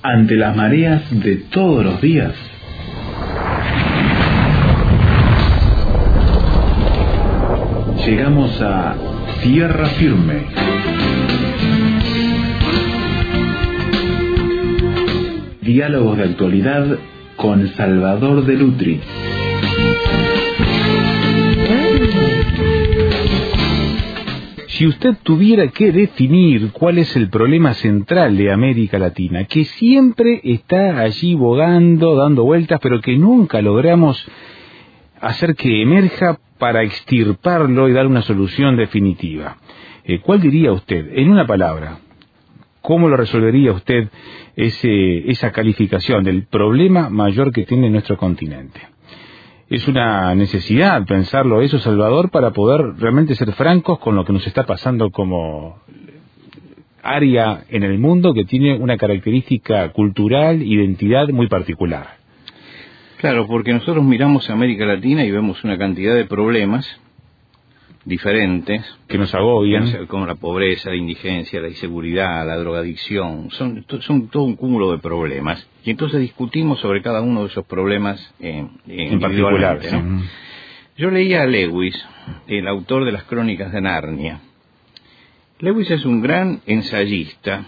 ante las mareas de todos los días. Llegamos a tierra firme. Diálogos de actualidad con Salvador de Lutri. Si usted tuviera que definir cuál es el problema central de América Latina, que siempre está allí bogando, dando vueltas, pero que nunca logramos hacer que emerja para extirparlo y dar una solución definitiva, ¿cuál diría usted? En una palabra, ¿cómo lo resolvería usted esa calificación del problema mayor que tiene nuestro continente? Es una necesidad pensarlo eso, Salvador, para poder realmente ser francos con lo que nos está pasando como área en el mundo que tiene una característica cultural, identidad muy particular. Claro, porque nosotros miramos a América Latina y vemos una cantidad de problemas diferentes que nos agobian, como la pobreza, la indigencia, la inseguridad, la drogadicción, son todo un cúmulo de problemas, y entonces discutimos sobre cada uno de esos problemas en particular, ¿no? Sí. Yo leía a Lewis, el autor de las Crónicas de Narnia. Lewis es un gran ensayista,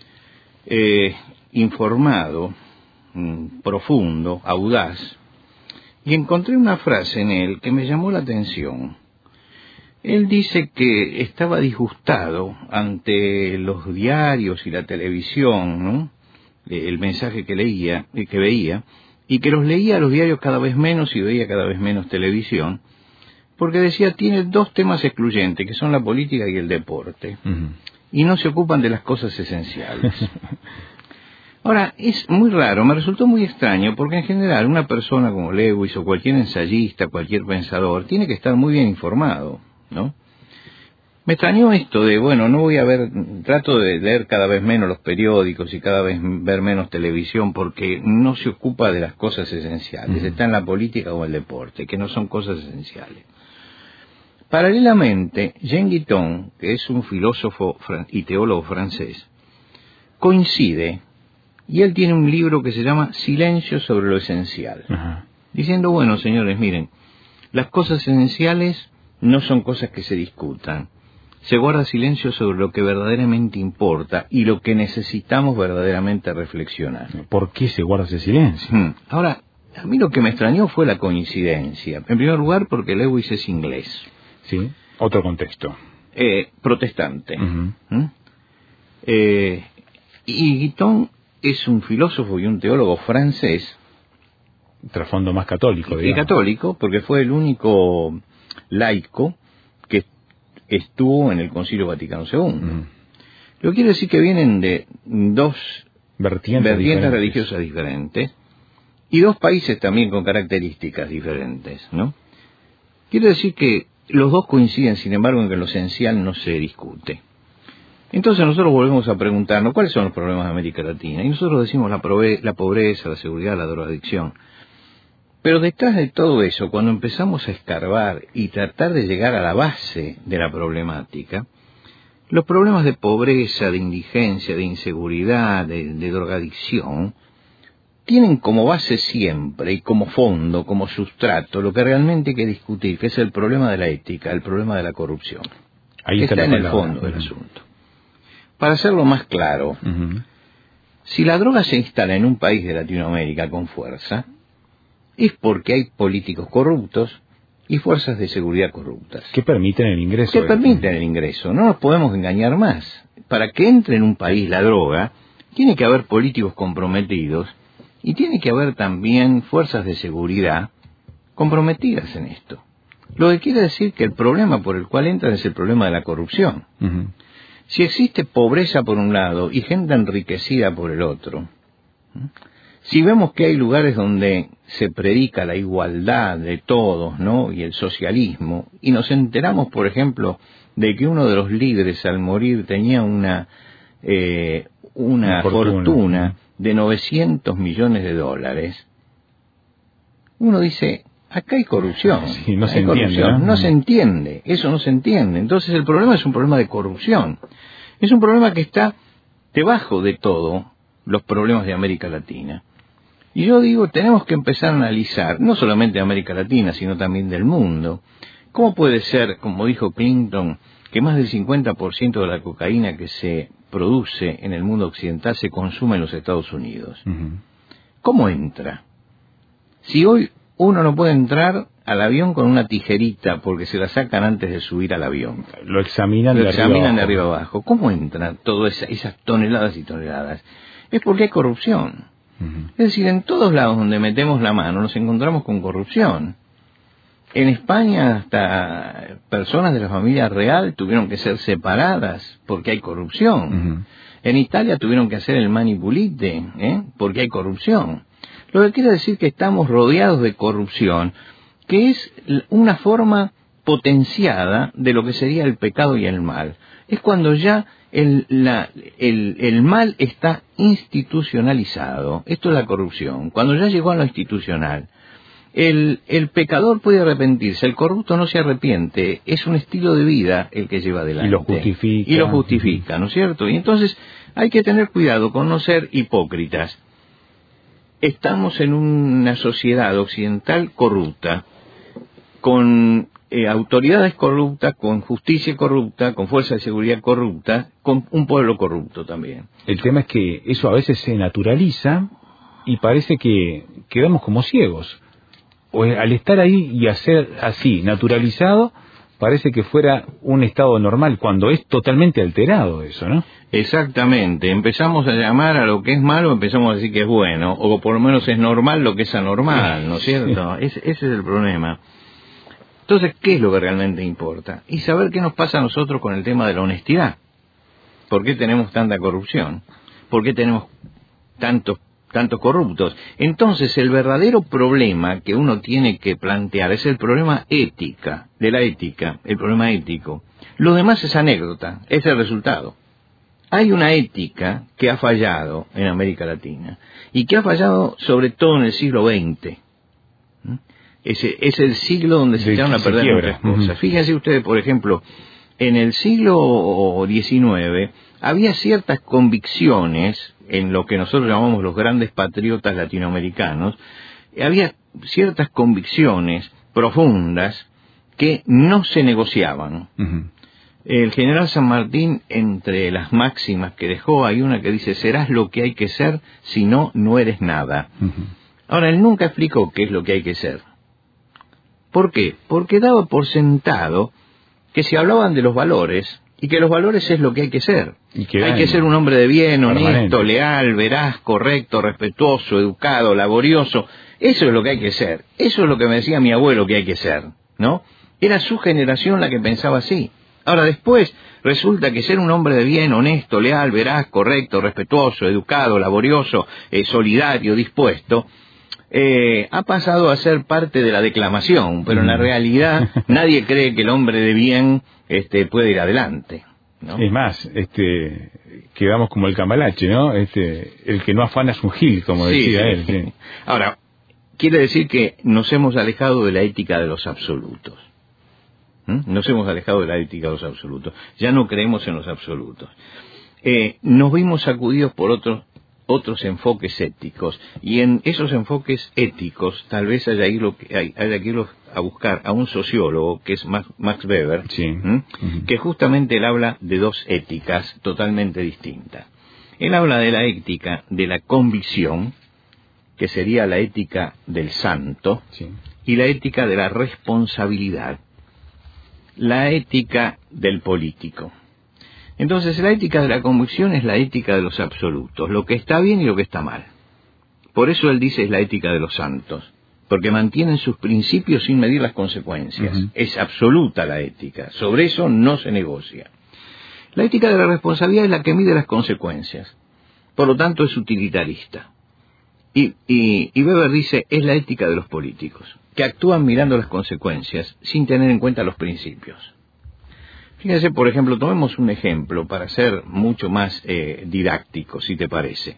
informado, profundo, audaz, y encontré una frase en él que me llamó la atención. Él dice que estaba disgustado ante los diarios y la televisión, ¿no? El mensaje que veía, y que los leía los diarios cada vez menos y veía cada vez menos televisión, porque decía, tiene dos temas excluyentes, que son la política y el deporte, y no se ocupan de las cosas esenciales. Ahora, es muy raro, me resultó muy extraño, porque en general una persona como Lewis o cualquier ensayista, cualquier pensador, tiene que estar muy bien informado, ¿no? Me extrañó esto de, bueno, no voy a ver, trato de leer cada vez menos los periódicos y cada vez ver menos televisión porque no se ocupa de las cosas esenciales, está en la política o el deporte, que no son cosas esenciales. Paralelamente, Jean Guitton, que es un filósofo y teólogo francés, coincide, y él tiene un libro que se llama Silencio sobre lo esencial, diciendo, bueno, señores, miren, las cosas esenciales no son cosas que se discutan. Se guarda silencio sobre lo que verdaderamente importa y lo que necesitamos verdaderamente reflexionar. ¿Por qué se guarda ese silencio? Ahora, a mí lo que me extrañó fue la coincidencia. En primer lugar, porque Lewis es inglés. Sí, otro contexto. Protestante. Y Guitton es un filósofo y un teólogo francés. Trasfondo más católico, digamos. Y católico, porque fue el único laico que estuvo en el Concilio Vaticano II. Lo que quiere decir que vienen de dos vertientes religiosas diferentes y dos países también con características diferentes, ¿no? Quiere decir que los dos coinciden, sin embargo, en que lo esencial no se discute. Entonces nosotros volvemos a preguntarnos cuáles son los problemas de América Latina, y nosotros decimos la pobreza, la seguridad, la drogadicción. Pero detrás de todo eso, cuando empezamos a escarbar y tratar de llegar a la base de la problemática, los problemas de pobreza, de indigencia, de inseguridad, de drogadicción, tienen como base siempre y como fondo, como sustrato, lo que realmente hay que discutir, que es el problema de la ética, el problema de la corrupción. Ahí está en el fondo del asunto. Para hacerlo más claro, si la droga se instala en un país de Latinoamérica con fuerza, es porque hay políticos corruptos y fuerzas de seguridad corruptas. Que permiten el ingreso. No nos podemos engañar más. Para que entre en un país la droga, tiene que haber políticos comprometidos y tiene que haber también fuerzas de seguridad comprometidas en esto. Lo que quiere decir que el problema por el cual entran es el problema de la corrupción. Si existe pobreza por un lado y gente enriquecida por el otro, si vemos que hay lugares donde se predica la igualdad de todos, ¿no?, y el socialismo, y nos enteramos, por ejemplo, de que uno de los líderes al morir tenía una fortuna de $900 millones, uno dice, acá hay corrupción. Sí, no se entiende, ¿no? No se entiende, eso no se entiende. Entonces el problema es un problema de corrupción. Es un problema que está debajo de todo, los problemas de América Latina. Y yo digo, tenemos que empezar a analizar, no solamente de América Latina, sino también del mundo. ¿Cómo puede ser, como dijo Clinton, que más del 50% de la cocaína que se produce en el mundo occidental se consume en los Estados Unidos? ¿Cómo entra? Si hoy uno no puede entrar al avión con una tijerita porque se la sacan antes de subir al avión. Lo examinan de arriba abajo. ¿Cómo entran todas esas toneladas y toneladas? Es porque hay corrupción. Es decir, en todos lados donde metemos la mano nos encontramos con corrupción. En España hasta personas de la familia real tuvieron que ser separadas porque hay corrupción. En Italia tuvieron que hacer el mani pulite, porque hay corrupción. Lo que quiere decir que estamos rodeados de corrupción, que es una forma potenciada de lo que sería el pecado y el mal. Es cuando ya el mal está institucionalizado. Esto es la corrupción. Cuando ya llegó a lo institucional, el pecador puede arrepentirse, el corrupto no se arrepiente. Es un estilo de vida el que lleva adelante. Y lo justifica. ¿No es cierto? Y entonces hay que tener cuidado con no ser hipócritas. Estamos en una sociedad occidental corrupta, con autoridades corruptas, con justicia corrupta, con fuerzas de seguridad corruptas, con un pueblo corrupto también. El tema es que eso a veces se naturaliza y parece que quedamos como ciegos. O al estar ahí y hacer así, naturalizado, parece que fuera un estado normal, cuando es totalmente alterado eso, ¿no? Exactamente. Empezamos a llamar a lo que es malo, empezamos a decir que es bueno, o por lo menos es normal lo que es anormal, ¿no es cierto? Ese es el problema. Entonces, ¿qué es lo que realmente importa? Y saber qué nos pasa a nosotros con el tema de la honestidad. ¿Por qué tenemos tanta corrupción? ¿Por qué tenemos tantos corruptos? Entonces, el verdadero problema que uno tiene que plantear es el problema de la ética, el problema ético. Lo demás es anécdota, es el resultado. Hay una ética que ha fallado en América Latina, y que ha fallado sobre todo en el siglo XX. Es el siglo donde se echaron a perder muchas cosas. Fíjense ustedes, por ejemplo, en el siglo XIX había ciertas convicciones en lo que nosotros llamamos los grandes patriotas latinoamericanos. Había ciertas convicciones profundas que no se negociaban. El general San Martín, entre las máximas que dejó, hay una que dice: serás lo que hay que ser, si no, no eres nada. Ahora, él nunca explicó qué es lo que hay que ser. ¿Por qué? Porque daba por sentado que se hablaban de los valores, y que los valores es lo que hay que ser. Hay que ser un hombre de bien, honesto, leal, veraz, correcto, respetuoso, educado, laborioso. Eso es lo que hay que ser. Eso es lo que me decía mi abuelo que hay que ser, ¿no? Era su generación la que pensaba así. Ahora, después resulta que ser un hombre de bien, honesto, leal, veraz, correcto, respetuoso, educado, laborioso, solidario, dispuesto, ha pasado a ser parte de la declamación, pero en la realidad nadie cree que el hombre de bien puede ir adelante, ¿no? Es más, quedamos como el cambalache, ¿no? El que no afana es un gil, como decía él. Sí. Ahora, quiere decir que nos hemos alejado de la ética de los absolutos. Nos hemos alejado de la ética de los absolutos. Ya no creemos en los absolutos. Nos vimos sacudidos por otros enfoques éticos, y en esos enfoques éticos tal vez haya que irlos a buscar a un sociólogo que es Max Weber, que justamente él habla de dos éticas totalmente distintas. Él habla de la ética de la convicción, que sería la ética del santo, y la ética de la responsabilidad, la ética del político. Entonces, la ética de la convicción es la ética de los absolutos, lo que está bien y lo que está mal. Por eso él dice es la ética de los santos, porque mantienen sus principios sin medir las consecuencias. Es absoluta la ética, sobre eso no se negocia. La ética de la responsabilidad es la que mide las consecuencias, por lo tanto es utilitarista. Y Weber dice es la ética de los políticos, que actúan mirando las consecuencias sin tener en cuenta los principios. Fíjense, por ejemplo, tomemos un ejemplo para ser mucho más didáctico, si te parece.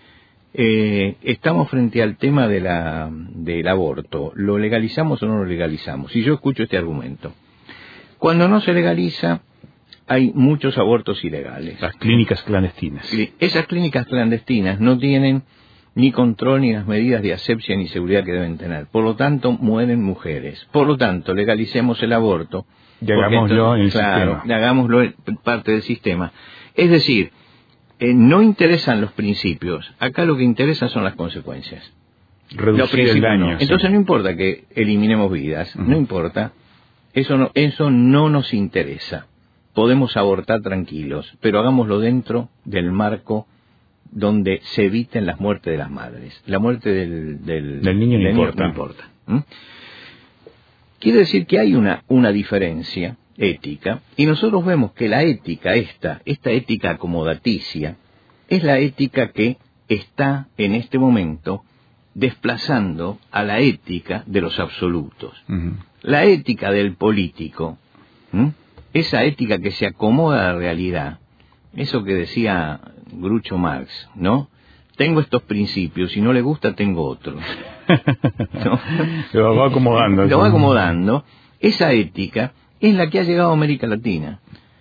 Estamos frente al tema del aborto. ¿Lo legalizamos o no lo legalizamos? Y yo escucho este argumento. Cuando no se legaliza, hay muchos abortos ilegales. Las clínicas clandestinas. Esas clínicas clandestinas no tienen ni control ni las medidas de asepsia ni seguridad que deben tener. Por lo tanto, mueren mujeres. Por lo tanto, legalicemos el aborto. Y hagámoslo en el sistema. Claro, hagámoslo parte del sistema. Es decir, no interesan los principios. Acá lo que interesa son las consecuencias. Reducir el daño. No. Entonces no importa que eliminemos vidas, no importa. Eso no nos interesa. Podemos abortar tranquilos, pero hagámoslo dentro del marco donde se eviten las muertes de las madres. La muerte del niño no importa. No importa. Quiere decir que hay una diferencia ética, y nosotros vemos que la ética, esta ética acomodaticia, es la ética que está en este momento desplazando a la ética de los absolutos. La ética del político, esa ética que se acomoda a la realidad, eso que decía Groucho Marx, ¿no? Tengo estos principios, si no le gusta tengo otros. ¿No? Lo va acomodando. Lo va acomodando. Esa ética es la que ha llegado a América Latina.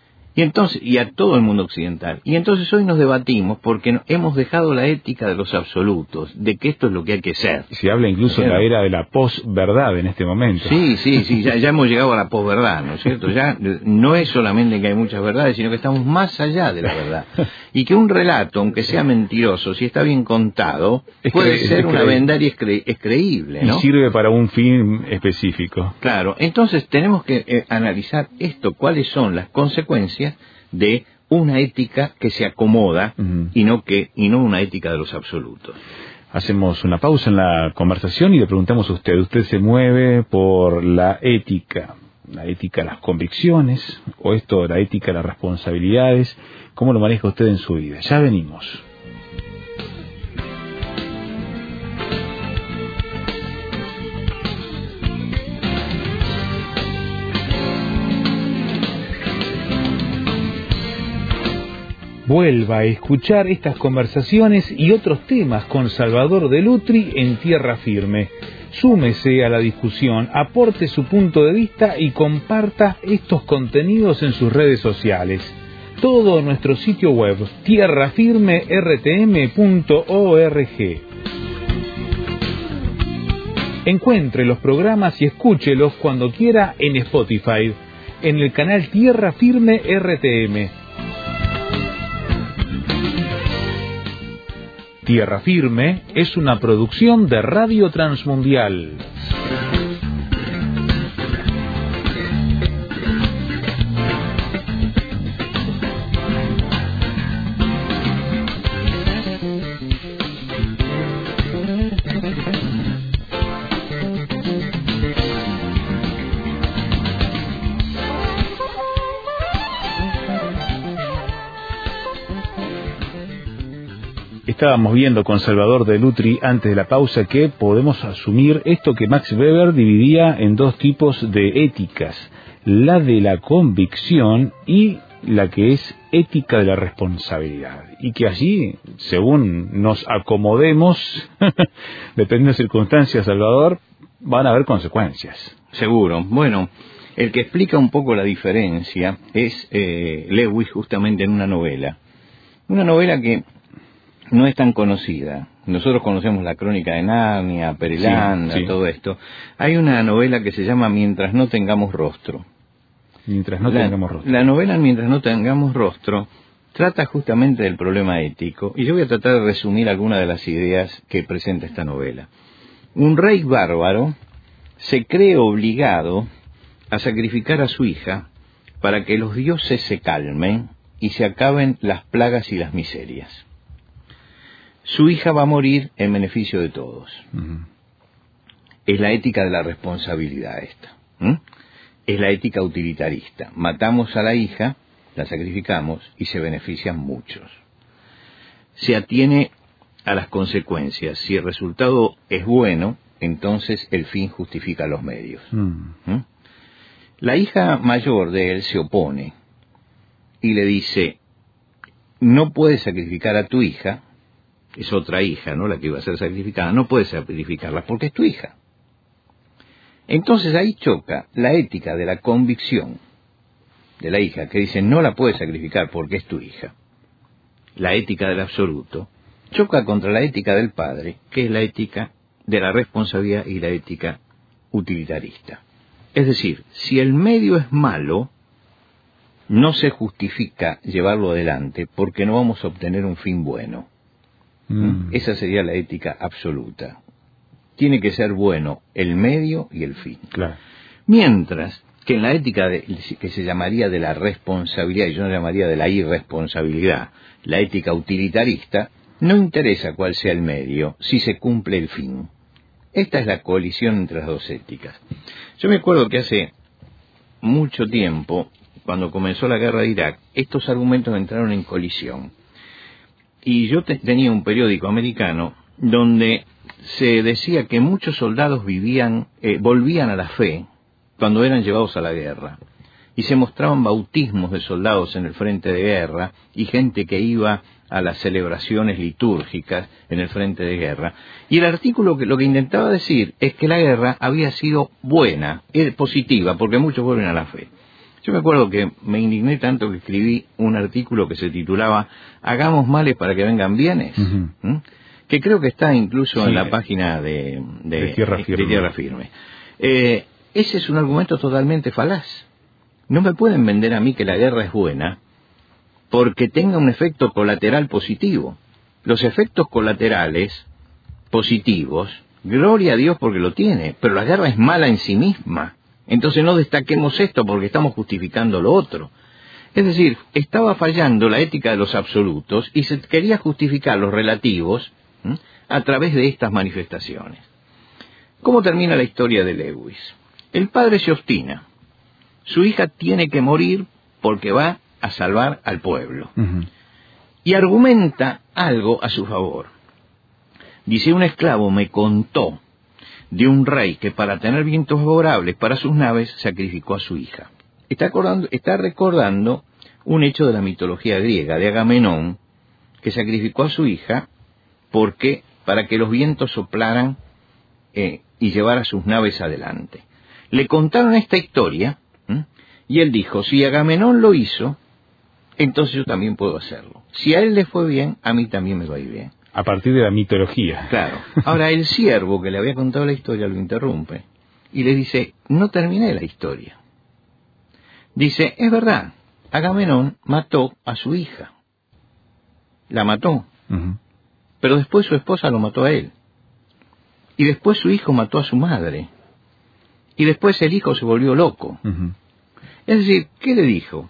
Y a todo el mundo occidental. Y entonces hoy nos debatimos porque hemos dejado la ética de los absolutos, de que esto es lo que hay que ser. Se habla incluso de la era de la posverdad en este momento. Sí, ya hemos llegado a la posverdad, ¿no es cierto? Ya no es solamente que hay muchas verdades, sino que estamos más allá de la verdad. Y que un relato, aunque sea mentiroso, si está bien contado, puede ser una verdad y es creíble, ¿no? Y sirve para un fin específico. Claro, entonces tenemos que analizar esto, cuáles son las consecuencias de una ética que se acomoda y no una ética de los absolutos. Hacemos una pausa en la conversación y le preguntamos a usted. ¿Usted se mueve por la ética de las convicciones o la ética de las responsabilidades? ¿Cómo lo maneja usted en su vida? Ya venimos. Vuelva a escuchar estas conversaciones y otros temas con Salvador de Lutri en Tierra Firme. Súmese a la discusión, aporte su punto de vista y comparta estos contenidos en sus redes sociales. Todo en nuestro sitio web, tierrafirmertm.org. Encuentre los programas y escúchelos cuando quiera en Spotify, en el canal Tierra Firme RTM. Tierra Firme es una producción de Radio Transmundial. Estábamos viendo con Salvador de Lutri antes de la pausa que podemos asumir esto que Max Weber dividía en dos tipos de éticas, la de la convicción y la que es ética de la responsabilidad, y que allí, según nos acomodemos, depende de circunstancias, Salvador, van a haber consecuencias. Seguro. Bueno, el que explica un poco la diferencia es Lewis, justamente en una novela que no es tan conocida. Nosotros conocemos la Crónica de Narnia, Perelanda, sí. Todo esto. Hay una novela que se llama Mientras no tengamos rostro. La novela Mientras no tengamos rostro trata justamente del problema ético, y yo voy a tratar de resumir algunas de las ideas que presenta esta novela. Un rey bárbaro se cree obligado a sacrificar a su hija para que los dioses se calmen y se acaben las plagas y las miserias. Su hija va a morir en beneficio de todos. Es la ética de la responsabilidad esta. Es la ética utilitarista. Matamos a la hija, la sacrificamos y se benefician muchos. Se atiene a las consecuencias. Si el resultado es bueno, entonces el fin justifica los medios. La hija mayor de él se opone y le dice: no puedes sacrificar a tu hija. Es otra hija, ¿no? La que iba a ser sacrificada. No puedes sacrificarla porque es tu hija. Entonces ahí choca la ética de la convicción de la hija, que dice no la puedes sacrificar porque es tu hija, la ética del absoluto, choca contra la ética del padre, que es la ética de la responsabilidad y la ética utilitarista. Es decir, si el medio es malo, no se justifica llevarlo adelante porque no vamos a obtener un fin bueno. Esa sería la ética absoluta. Tiene que ser bueno el medio y el fin. Claro. Mientras que en la ética que se llamaría de la responsabilidad, y yo no llamaría de la irresponsabilidad, la ética utilitarista, no interesa cuál sea el medio, si se cumple el fin. Esta es la colisión entre las dos éticas. Yo me acuerdo que hace mucho tiempo, cuando comenzó la guerra de Irak, estos argumentos entraron en colisión. Y yo tenía un periódico americano donde se decía que muchos soldados volvían a la fe cuando eran llevados a la guerra. Y se mostraban bautismos de soldados en el frente de guerra y gente que iba a las celebraciones litúrgicas en el frente de guerra. Y el artículo lo que intentaba decir es que la guerra había sido buena, positiva, porque muchos vuelven a la fe. Yo me acuerdo que me indigné tanto que escribí un artículo que se titulaba «Hagamos males para que vengan bienes», que creo que está incluso en la página de Tierra Firme. Ese es un argumento totalmente falaz. No me pueden vender a mí que la guerra es buena porque tenga un efecto colateral positivo. Los efectos colaterales positivos, gloria a Dios porque lo tiene, pero la guerra es mala en sí misma. Entonces no destaquemos esto porque estamos justificando lo otro. Es decir, estaba fallando la ética de los absolutos y se quería justificar los relativos a través de estas manifestaciones. ¿Cómo termina la historia de Lewis? El padre se obstina. Su hija tiene que morir porque va a salvar al pueblo. Y argumenta algo a su favor. Dice, un esclavo me contó de un rey que para tener vientos favorables para sus naves sacrificó a su hija. Está recordando un hecho de la mitología griega, de Agamenón, que sacrificó a su hija para que los vientos soplaran y llevara sus naves adelante. Le contaron esta historia y él dijo, si Agamenón lo hizo, entonces yo también puedo hacerlo. Si a él le fue bien, a mí también me va a ir bien. A partir de la mitología. Claro. Ahora el siervo que le había contado la historia lo interrumpe y le dice, no terminé la historia. Dice, es verdad, Agamenón mató a su hija. La mató. Pero después su esposa lo mató a él. Y después su hijo mató a su madre. Y después el hijo se volvió loco. Es decir, ¿qué le dijo?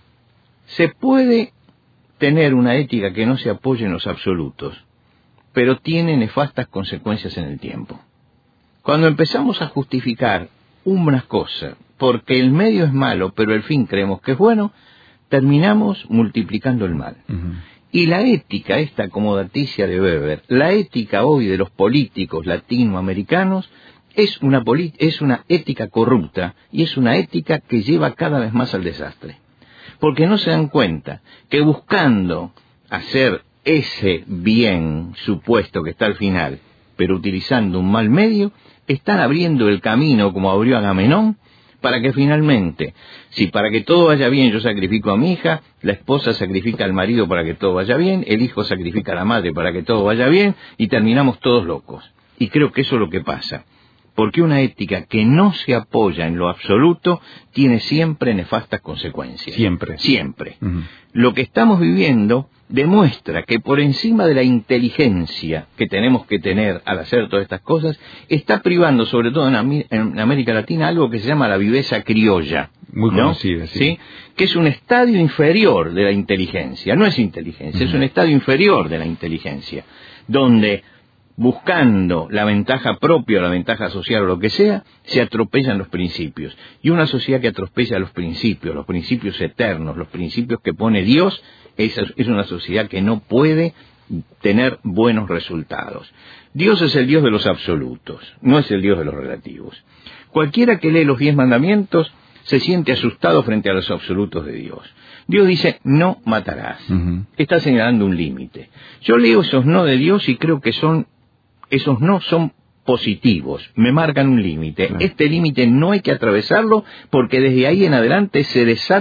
Se puede tener una ética que no se apoye en los absolutos, pero tiene nefastas consecuencias en el tiempo. Cuando empezamos a justificar unas cosas porque el medio es malo, pero el fin creemos que es bueno, terminamos multiplicando el mal. Y la ética, esta acomodaticia de Weber, la ética hoy de los políticos latinoamericanos, es una ética corrupta y es una ética que lleva cada vez más al desastre. Porque no se dan cuenta que buscando hacer ese bien supuesto que está al final, pero utilizando un mal medio, están abriendo el camino, como abrió Agamenón, para que finalmente, si para que todo vaya bien yo sacrifico a mi hija, la esposa sacrifica al marido para que todo vaya bien, el hijo sacrifica a la madre para que todo vaya bien, y terminamos todos locos. Y creo que eso es lo que pasa. Porque una ética que no se apoya en lo absoluto tiene siempre nefastas consecuencias. Siempre. Lo que estamos viviendo demuestra que por encima de la inteligencia que tenemos que tener al hacer todas estas cosas, está privando, sobre todo en América Latina, algo que se llama la viveza criolla. Muy conocida, ¿Sí? Que es un estadio inferior de la inteligencia. No es inteligencia, es un estadio inferior de la inteligencia, donde buscando la ventaja propia o la ventaja social o lo que sea, se atropellan los principios. Y una sociedad que atropella los principios eternos, los principios que pone Dios, es una sociedad que no puede tener buenos resultados. Dios es el Dios de los absolutos, no es el Dios de los relativos. Cualquiera que lee los 10 mandamientos se siente asustado frente a los absolutos de Dios. Dios dice, no matarás. Está señalando un límite. Yo leo esos no de Dios y creo que esos no son positivos, me marcan un límite. Este límite no hay que atravesarlo porque desde ahí en adelante se desata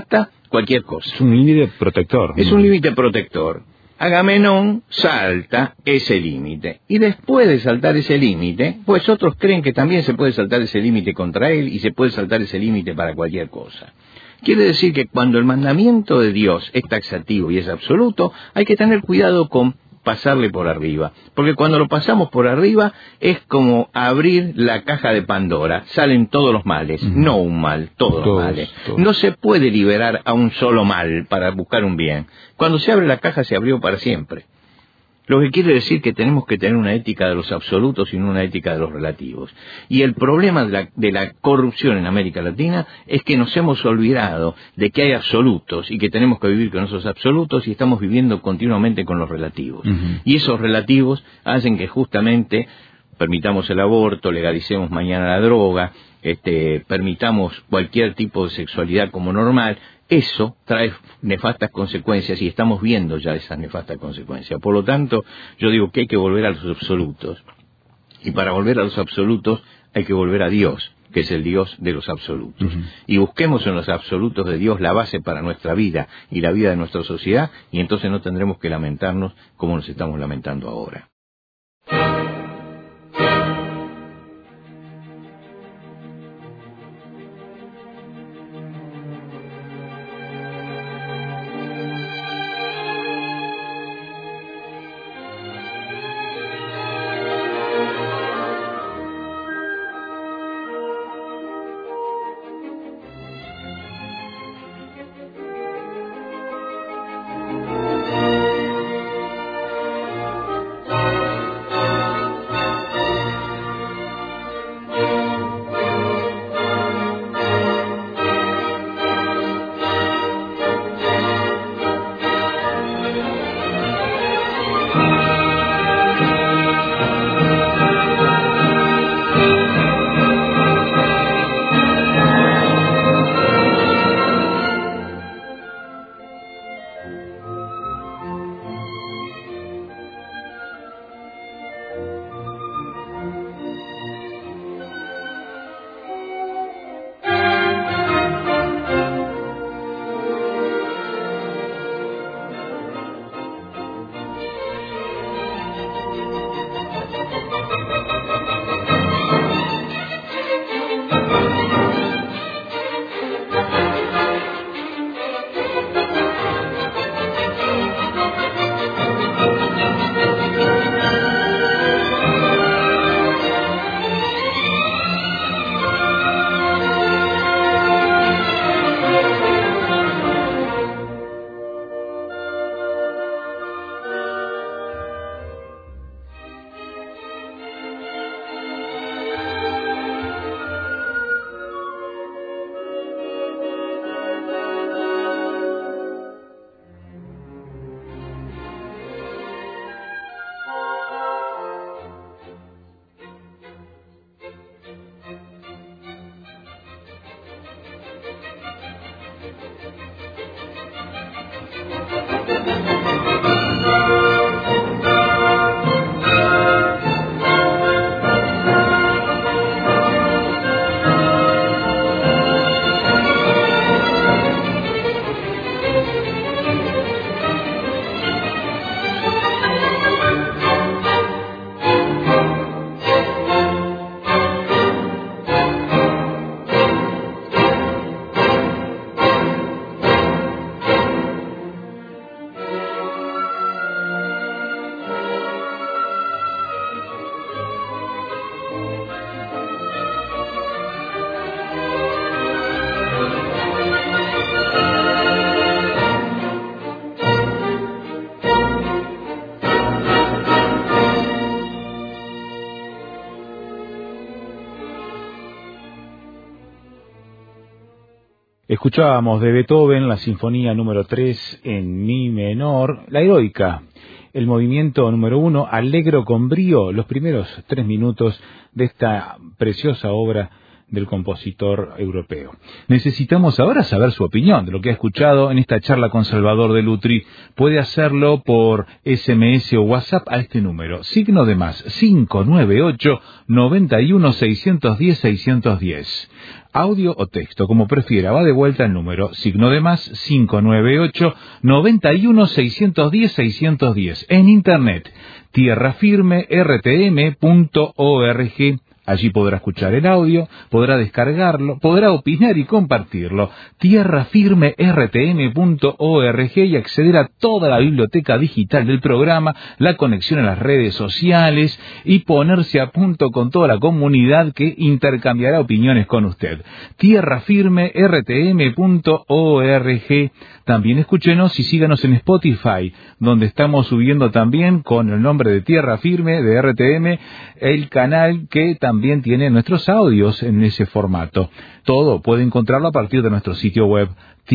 cualquier cosa. Es un límite protector. Es un límite protector. Agamenón salta ese límite. Y después de saltar ese límite, pues otros creen que también se puede saltar ese límite contra él y se puede saltar ese límite para cualquier cosa. Quiere decir que cuando el mandamiento de Dios es taxativo y es absoluto, hay que tener cuidado con pasarle por arriba, porque cuando lo pasamos por arriba es como abrir la caja de Pandora, salen todos los males, no un mal, todos los males. No se puede liberar a un solo mal para buscar un bien. Cuando se abre la caja se abrió para siempre. Lo que quiere decir que tenemos que tener una ética de los absolutos y no una ética de los relativos. Y el problema de la corrupción en América Latina es que nos hemos olvidado de que hay absolutos y que tenemos que vivir con esos absolutos y estamos viviendo continuamente con los relativos. Y esos relativos hacen que justamente permitamos el aborto, legalicemos mañana la droga, permitamos cualquier tipo de sexualidad como normal. Eso trae nefastas consecuencias y estamos viendo ya esas nefastas consecuencias. Por lo tanto, yo digo que hay que volver a los absolutos. Y para volver a los absolutos hay que volver a Dios, que es el Dios de los absolutos. Y busquemos en los absolutos de Dios la base para nuestra vida y la vida de nuestra sociedad, y entonces no tendremos que lamentarnos como nos estamos lamentando ahora. Escuchábamos de Beethoven la sinfonía número 3 en mi menor, la heroica, el movimiento número 1, Allegro con brío, los primeros 3 minutos de esta preciosa obra del compositor europeo. Necesitamos ahora saber su opinión de lo que ha escuchado en esta charla con Salvador de Lutri. Puede hacerlo por SMS o WhatsApp a este número, signo de más 598 91 610 610. Audio o texto, como prefiera, va de vuelta el número, signo de más 598 91 610 610. En internet, tierrafirmertm.org. Allí podrá escuchar el audio, podrá descargarlo, podrá opinar y compartirlo. tierrafirmertm.org y acceder a toda la biblioteca digital del programa, la conexión a las redes sociales y ponerse a punto con toda la comunidad que intercambiará opiniones con usted. tierrafirmertm.org. También escúchenos y síganos en Spotify, donde estamos subiendo también con el nombre de Tierra Firme, de RTM, el canal que también tiene nuestros audios en ese formato. Todo puede encontrarlo a partir de nuestro sitio web,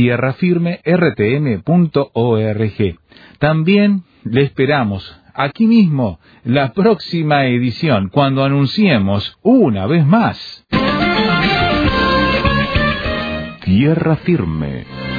tierrafirmertm.org. También le esperamos aquí mismo la próxima edición, cuando anunciemos una vez más Tierra Firme.